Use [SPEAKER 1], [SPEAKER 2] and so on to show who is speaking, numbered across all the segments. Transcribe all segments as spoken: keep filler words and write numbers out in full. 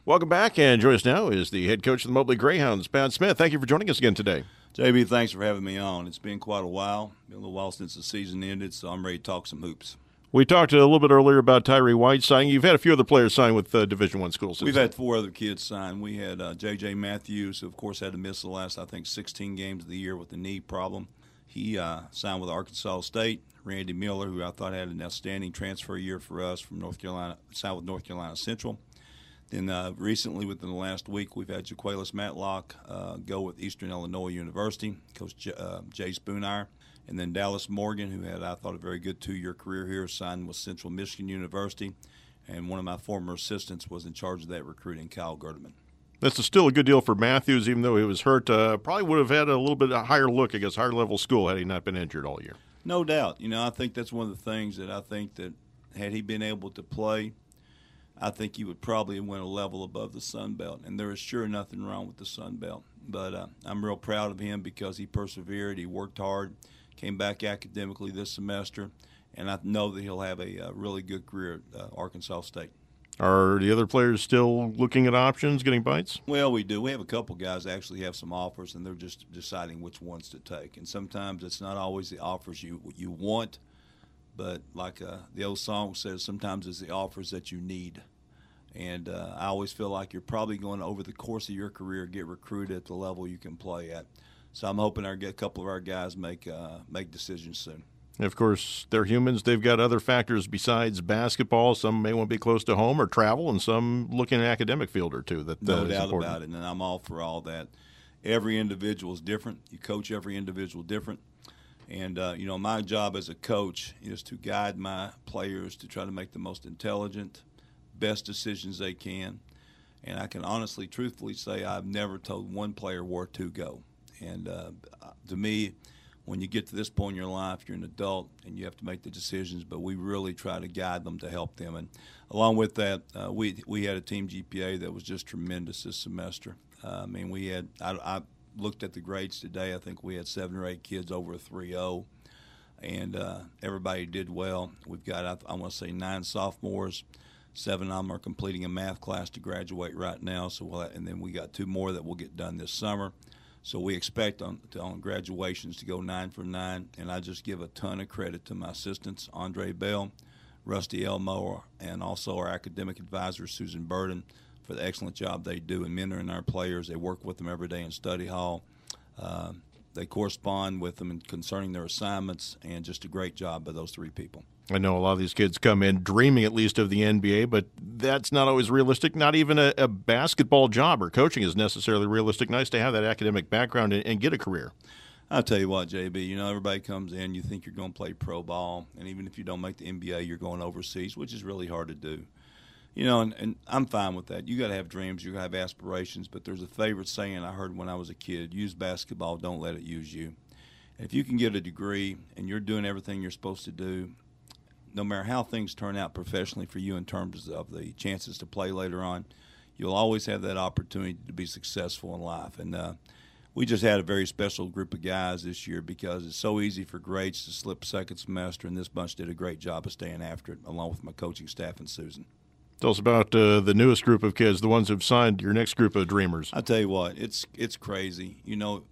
[SPEAKER 1] Welcome back, and joining us now is the head coach of the Mobley Greyhounds, Pat Smith. Thank you for joining us again today.
[SPEAKER 2] J B, thanks for having me on. It's been quite a while. Been a little while since the season ended, so I'm ready to talk some hoops.
[SPEAKER 1] We talked a little bit earlier about Tyree White signing. You've had a few other players sign with uh, Division One schools.
[SPEAKER 2] We've had four other kids sign. We had uh, J J Matthews, who, of course, had to miss the last, I think, sixteen games of the year with a knee problem. He uh, signed with Arkansas State. Randy Miller, who I thought had an outstanding transfer year for us from North Carolina, signed with North Carolina Central. Then uh, recently, within the last week, we've had Jaquelis Matlock uh, go with Eastern Illinois University, Coach J- uh, Jay Spoonire. And then Dallas Morgan, who had, I thought, a very good two-year career here, signed with Central Michigan University. And one of my former assistants was in charge of that recruiting, Kyle Gerdeman.
[SPEAKER 1] That's still a good deal for Matthews, even though he was hurt. Uh, probably would have had a little bit of higher look, I guess, higher-level school had he not been injured all year.
[SPEAKER 2] No doubt. You know, I think that's one of the things that I think that had he been able to play, I think he would probably have went a level above the Sun Belt. And there is sure nothing wrong with the Sun Belt. But uh, I'm real proud of him because he persevered, he worked hard, came back academically this semester, and I know that he'll have a, a really good career at uh, Arkansas State.
[SPEAKER 1] Are the other players still looking at options, getting bites?
[SPEAKER 2] Well, we do. We have a couple guys that actually have some offers, and they're just deciding which ones to take. And sometimes it's not always the offers you you want, but like uh, the old song says, sometimes it's the offers that you need. And uh, I always feel like you're probably going to, over the course of your career, get recruited at the level you can play at. So I'm hoping our, a couple of our guys make uh, make decisions soon.
[SPEAKER 1] And of course, they're humans. They've got other factors besides basketball. Some may want to be close to home or travel, and some look in an academic field or two. That
[SPEAKER 2] no
[SPEAKER 1] uh,
[SPEAKER 2] doubt
[SPEAKER 1] important.
[SPEAKER 2] about it, and I'm all for all that. Every individual is different. You coach every individual different. And, uh, you know, my job as a coach is to guide my players to try to make the most intelligent, best decisions they can. And I can honestly, truthfully say I've never told one player where to go. And uh, to me, when you get to this point in your life, you're an adult and you have to make the decisions, but we really try to guide them to help them. And along with that, uh, we we had a team G P A that was just tremendous this semester. Uh, I mean, we had I, I looked at the grades today. I think we had seven or eight kids over a three oh, and uh, everybody did well. We've got, I, I want to say, nine sophomores. Seven of them are completing a math class to graduate right now. So we'll, and then we got two more that will get done this summer. So we expect on, to, on graduations to go nine for nine, and I just give a ton of credit to my assistants, Andre Bell, Rusty Elmore, and also our academic advisor, Susan Burden, for the excellent job they do in mentoring our players. They work with them every day in study hall. Uh, they correspond with them in concerning their assignments, and just a great job by those three people.
[SPEAKER 1] I know a lot of these kids come in dreaming at least of the N B A, but that's not always realistic. Not even a, a basketball job or coaching is necessarily realistic. Nice to have that academic background and, and get a career.
[SPEAKER 2] I'll tell you what, J B, you know, everybody comes in, you think you're going to play pro ball, and even if you don't make the N B A, you're going overseas, which is really hard to do. You know, and, and I'm fine with that. You got to have dreams, you got to have aspirations, but there's a favorite saying I heard when I was a kid: use basketball, don't let it use you. And if you can get a degree and you're doing everything you're supposed to do, no matter how things turn out professionally for you in terms of the chances to play later on, you'll always have that opportunity to be successful in life. And uh, we just had a very special group of guys this year because it's so easy for grades to slip second semester, and this bunch did a great job of staying after it, along with my coaching staff and Susan.
[SPEAKER 1] Tell us about uh, the newest group of kids, the ones who've signed your next group of dreamers.
[SPEAKER 2] I'll tell you what, it's it's crazy. You know,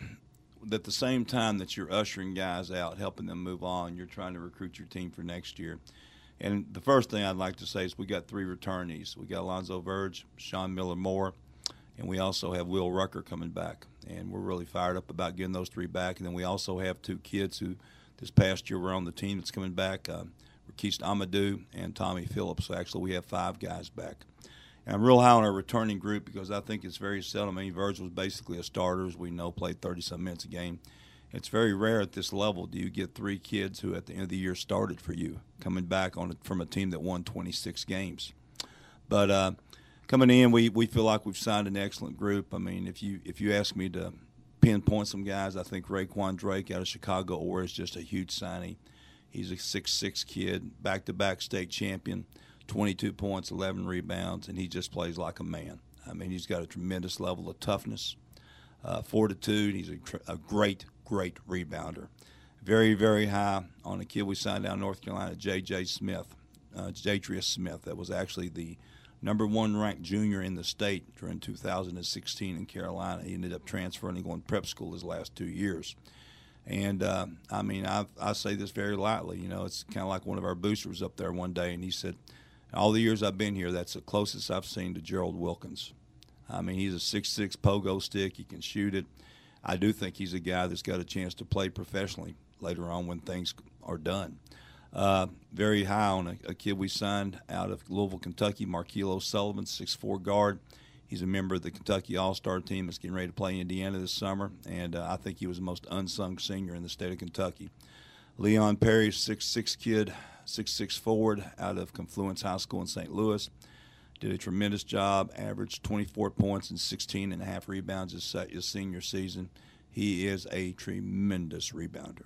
[SPEAKER 2] at the same time that you're ushering guys out, helping them move on, you're trying to recruit your team for next year. And the first thing I'd like to say is we got three returnees. We got Alonzo Verge, Sean Miller-Moore, and we also have Will Rucker coming back. And we're really fired up about getting those three back. And then we also have two kids who this past year were on the team that's coming back, uh, Rakist Amadou and Tommy Phillips. So actually we have five guys back. And I'm real high on our returning group because I think it's very seldom. I mean, Verge was basically a starter, as we know, played thirty-some minutes a game. It's very rare at this level do you get three kids who at the end of the year started for you coming back on from a team that won twenty-six games. But uh, coming in, we, we feel like we've signed an excellent group. I mean, if you if you ask me to pinpoint some guys, I think Raekwon Drake out of Chicago Or is just a huge signing. He's a six six kid, back-to-back state champion, twenty-two points, eleven rebounds, and he just plays like a man. I mean, he's got a tremendous level of toughness, uh, fortitude. He's a, tr- a great, great rebounder. Very, very high on a kid we signed down in North Carolina, J J Smith, uh, Jatrius Smith. That was actually the number one ranked junior in the state during two thousand sixteen in Carolina. He ended up transferring and going to prep school his last two years. And, uh, I mean, I I say this very lightly. You know, it's kind of like one of our boosters up there one day, and he said, all the years I've been here, that's the closest I've seen to Gerald Wilkins. I mean, he's a six six pogo stick. He can shoot it. I do think he's a guy that's got a chance to play professionally later on when things are done. Uh, very high on a, a kid we signed out of Louisville, Kentucky, Marquilo Sullivan, six four guard. He's a member of the Kentucky All-Star team that's getting ready to play Indiana this summer, and uh, I think he was the most unsung senior in the state of Kentucky. Leon Perry, six six kid, six six forward out of Confluence High School in Saint Louis. Did a tremendous job, averaged twenty-four points and sixteen and a half rebounds his, his senior season. He is a tremendous rebounder.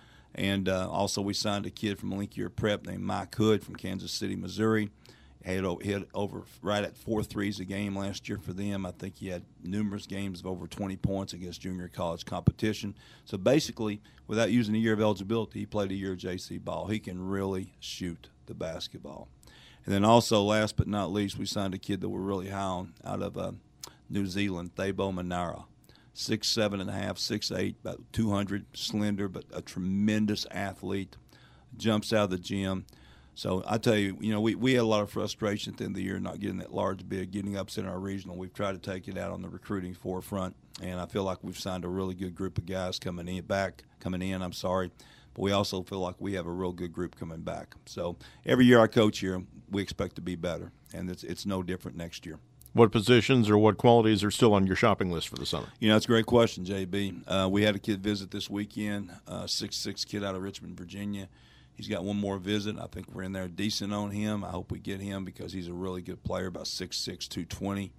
[SPEAKER 2] And uh, also we signed a kid from Link Year Prep named Mike Hood from Kansas City, Missouri. He had, hit over right at four threes a game last year for them. I think he had numerous games of over twenty points against junior college competition. So basically, without using a year of eligibility, he played a year of J C ball. He can really shoot the basketball. And then also, last but not least, we signed a kid that we're really high on out of uh, New Zealand, Thabo Manara. Six, seven and a half, six, eight, about two hundred, slender, but a tremendous athlete. Jumps out of the gym. So I tell you, you know, we, we had a lot of frustration at the end of the year not getting that large bid, getting upset in our regional. We've tried to take it out on the recruiting forefront, and I feel like we've signed a really good group of guys coming in back, coming in. I'm sorry, but we also feel like we have a real good group coming back. So every year I coach here, we expect to be better, and it's it's no different next year.
[SPEAKER 1] What positions or what qualities are still on your shopping list for the summer?
[SPEAKER 2] You know, it's a great question, J B. Uh, we had a kid visit this weekend, a six six kid out of Richmond, Virginia. He's got one more visit. I think we're in there decent on him. I hope we get him because he's a really good player, about six six, two twenty.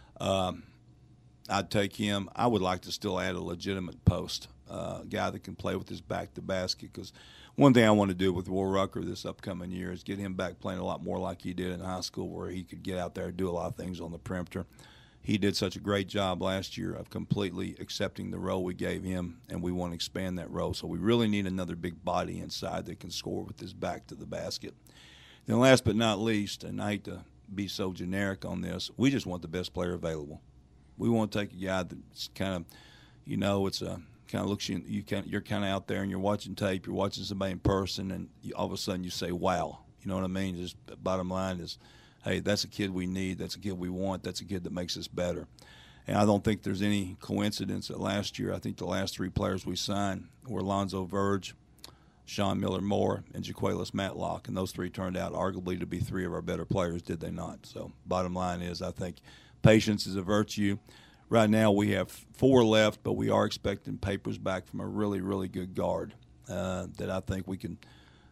[SPEAKER 2] Um, I'd take him. I would like to still add a legitimate post, uh, a guy that can play with his back to basket, because one thing I want to do with Will Rucker this upcoming year is get him back playing a lot more like he did in high school, where he could get out there and do a lot of things on the perimeter. He did such a great job last year of completely accepting the role we gave him, and we want to expand that role. So we really need another big body inside that can score with his back to the basket. Then last but not least, and I hate to be so generic on this, we just want the best player available. We want to take a guy that's kind of, you know, it's a kind of looks you, you kind you're kind of out there and you're watching tape, you're watching somebody in person, and you, all of a sudden you say, wow. You know what I mean? Just bottom line is, hey, that's a kid we need. That's a kid we want. That's a kid that makes us better. And I don't think there's any coincidence that last year, I think the last three players we signed were Lonzo Verge, Sean Miller-Moore, and Jaquelis Matlock. And those three turned out arguably to be three of our better players, did they not? So bottom line is, I think patience is a virtue. Right now we have four left, but we are expecting papers back from a really, really good guard uh, that I think we can –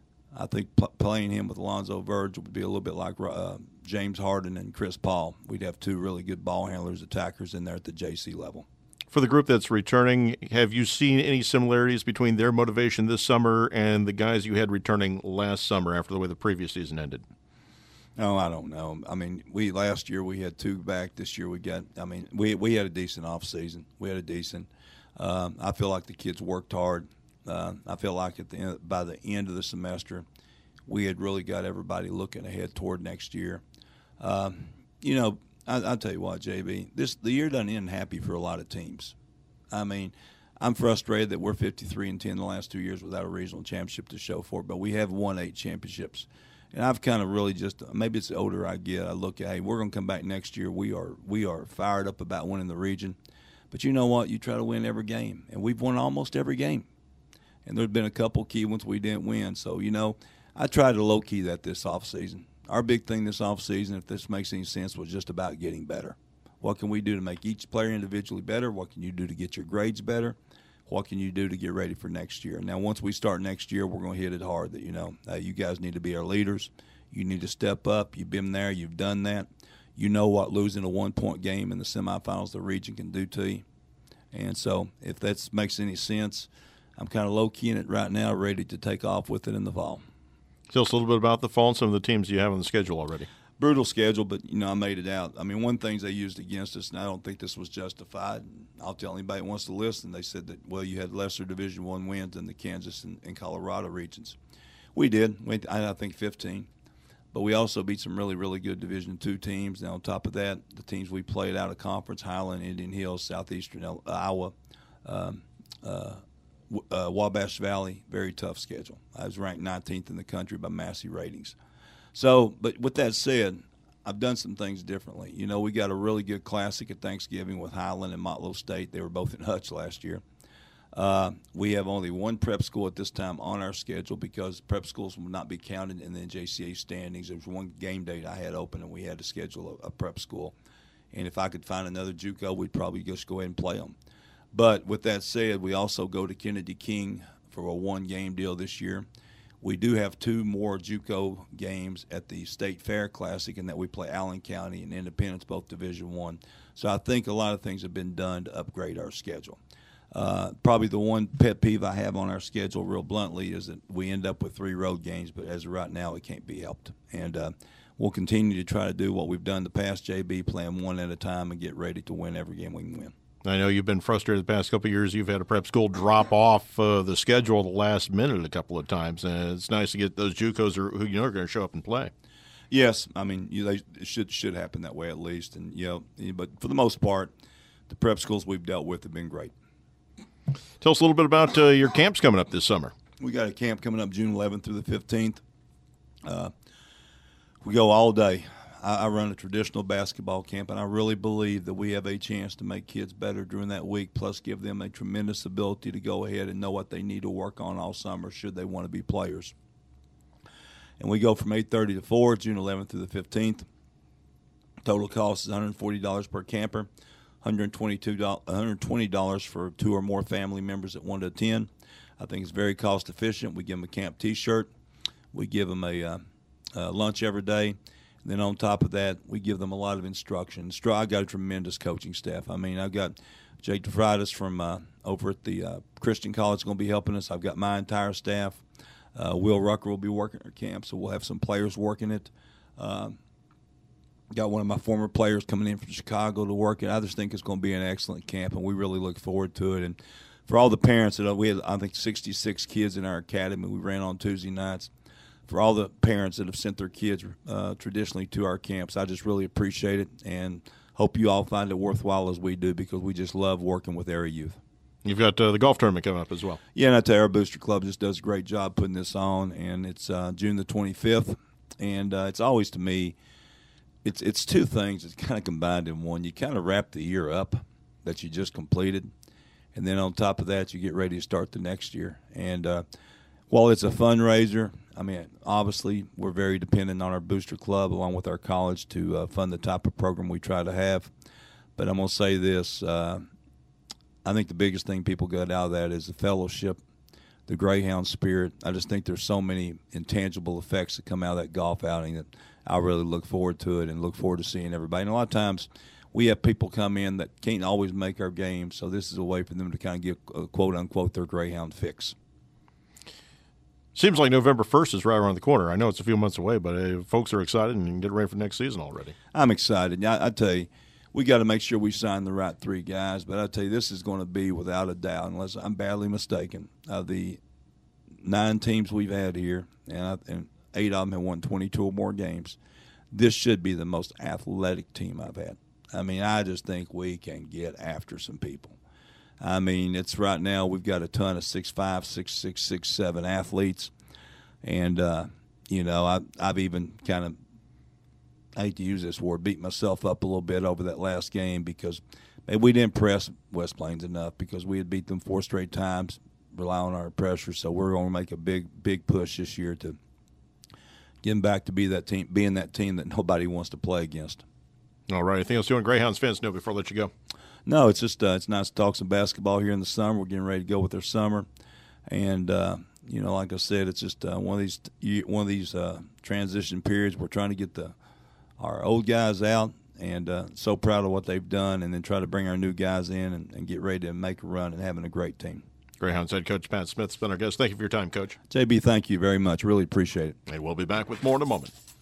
[SPEAKER 2] I think p- playing him with Lonzo Verge would be a little bit like uh, James Harden and Chris Paul. We'd have two really good ball handlers, attackers in there at the J C level.
[SPEAKER 1] For the group that's returning, have you seen any similarities between their motivation this summer and the guys you had returning last summer after the way the previous season ended?
[SPEAKER 2] No, I don't know. I mean, we last year we had two back. This year we got. I mean, we we had a decent off season. We had a decent. Um, I feel like the kids worked hard. Uh, I feel like at the end, by the end of the semester, we had really got everybody looking ahead toward next year. Um, you know, I, I'll tell you what, J B, this the year doesn't end happy for a lot of teams. I mean, I'm frustrated that we're fifty-three and ten the last two years without a regional championship to show for it, but we have won eight championships. And I've kind of really just, maybe it's the older I get, I look at, hey, we're going to come back next year. We are we are fired up about winning the region. But you know what? You try to win every game, and we've won almost every game. And there have been a couple key ones we didn't win. So, you know, I tried to low-key that this offseason. Our big thing this offseason, if this makes any sense, was just about getting better. What can we do to make each player individually better? What can you do to get your grades better? What can you do to get ready for next year? Now, once we start next year, we're going to hit it hard that, you know, uh, you guys need to be our leaders. You need to step up. You've been there. You've done that. You know what losing a one-point game in the semifinals of the region can do to you. And so if that makes any sense, I'm kind of low-keying it right now, ready to take off with it in the fall.
[SPEAKER 1] Tell us a little bit about the fall and some of the teams you have on the schedule already.
[SPEAKER 2] Brutal schedule, but, you know, I made it out. I mean, one thing they used against us, and I don't think this was justified, I'll tell anybody that wants to listen, they said that, well, you had lesser Division One wins than the Kansas and, and Colorado regions. We did. We, I think fifteen. But we also beat some really, really good Division two teams. Now, on top of that, the teams we played out of conference, Highland, Indian Hills, Southeastern Iowa, um, uh, uh, Wabash Valley, very tough schedule. I was ranked nineteenth in the country by Massey ratings. So, but with that said, I've done some things differently. You know, we got a really good classic at Thanksgiving with Highland and Motlow State. They were both in Hutch last year. Uh, we have only one prep school at this time on our schedule because prep schools will not be counted in the N J C A standings. There was one game date I had open, and we had to schedule a, a prep school. And if I could find another JUCO, we'd probably just go ahead and play them. But with that said, we also go to Kennedy King for a one-game deal this year. We do have two more JUCO games at the State Fair Classic, in that we play Allen County and Independence, both Division One. So I think a lot of things have been done to upgrade our schedule. Uh, probably the one pet peeve I have on our schedule, real bluntly, is that we end up with three road games, but as of right now, it can't be helped. And uh, we'll continue to try to do what we've done the past, J B, playing one at a time and get ready to win every game we can win.
[SPEAKER 1] I know you've been frustrated the past couple of years. You've had a prep school drop off uh, the schedule at the last minute a couple of times, and it's nice to get those JUCOs who you know are going to show up and play. Yes,
[SPEAKER 2] I mean, you, they, it should should happen that way at least, and you know, but for the most part, the prep schools we've dealt with have been great.
[SPEAKER 1] Tell us a little bit about uh, your camps coming up this summer.
[SPEAKER 2] We got a camp coming up June eleventh through the fifteenth. Uh, we go all day. I, I run a traditional basketball camp, and I really believe that we have a chance to make kids better during that week, plus give them a tremendous ability to go ahead and know what they need to work on all summer should they want to be players. And we go from eight thirty to four, June eleventh through the fifteenth. Total cost is one hundred forty dollars per camper. one hundred twenty-two dollars, one hundred twenty dollars for two or more family members that want to attend. I think it's very cost efficient. We give them a camp T-shirt. We give them a uh, uh, lunch every day. And then on top of that, we give them a lot of instruction. I've got a tremendous coaching staff. I mean, I've got Jake DeFritis from uh, over at the uh, Christian College going to be helping us. I've got my entire staff. Uh, Will Rucker will be working our camp, so we'll have some players working it. Uh, Got one of my former players coming in from Chicago to work it. I just think it's going to be an excellent camp, and we really look forward to it. And for all the parents that we had, I think sixty-six kids in our academy. We ran on Tuesday nights. For all the parents that have sent their kids uh, traditionally to our camps, I just really appreciate it, and hope you all find it worthwhile as we do, because we just love working with area youth.
[SPEAKER 1] You've got uh, the golf tournament coming up as well.
[SPEAKER 2] Yeah, and I tell you, our Booster Club just does a great job putting this on, and it's uh, June the twenty-fifth, and uh, it's always, to me, It's it's two things that's kind of combined in one. You kind of wrap the year up that you just completed, and then on top of that, you get ready to start the next year. And uh, while it's a fundraiser, I mean, obviously we're very dependent on our Booster Club along with our college to uh, fund the type of program we try to have. But I'm going to say this. Uh, I think the biggest thing people got out of that is the fellowship, the Greyhound spirit. I just think there's so many intangible effects that come out of that golf outing that I really look forward to it and look forward to seeing everybody. And a lot of times we have people come in that can't always make our games, so this is a way for them to kind of get, uh, quote-unquote, their Greyhound fix.
[SPEAKER 1] Seems like November first is right around the corner. I know it's a few months away, but uh, folks are excited and get ready for next season already.
[SPEAKER 2] I'm excited. I, I tell you, we got to make sure we sign the right three guys, but I tell you, this is going to be, without a doubt, unless I'm badly mistaken, of the nine teams we've had here, and, I, and eight of them have won twenty-two or more games, this should be the most athletic team I've had. I mean, I just think we can get after some people. I mean, it's right now we've got a ton of six five, six six, six seven athletes. And, uh, you know, I, I've even kind of, I hate to use this word, beat myself up a little bit over that last game because maybe we didn't press West Plains enough because we had beat them four straight times, rely on our pressure. So we're going to make a big, big push this year to get them back to be that team, being that team that nobody wants to play against.
[SPEAKER 1] All right. Anything else you want Greyhounds fans know before I let you go?
[SPEAKER 2] No, it's just uh, it's nice to talk some basketball here in the summer. We're getting ready to go with their summer, and uh, you know, like I said, it's just uh, one of these one of these uh, transition periods. We're trying to get the our old guys out, and uh, so proud of what they've done, and then try to bring our new guys in and, and get ready to make a run and having a great team.
[SPEAKER 1] Greyhounds head coach Pat Smith has been our guest. Thank you for your time, Coach.
[SPEAKER 2] J B, thank you very much. Really appreciate it.
[SPEAKER 1] And we'll be back with more in a moment.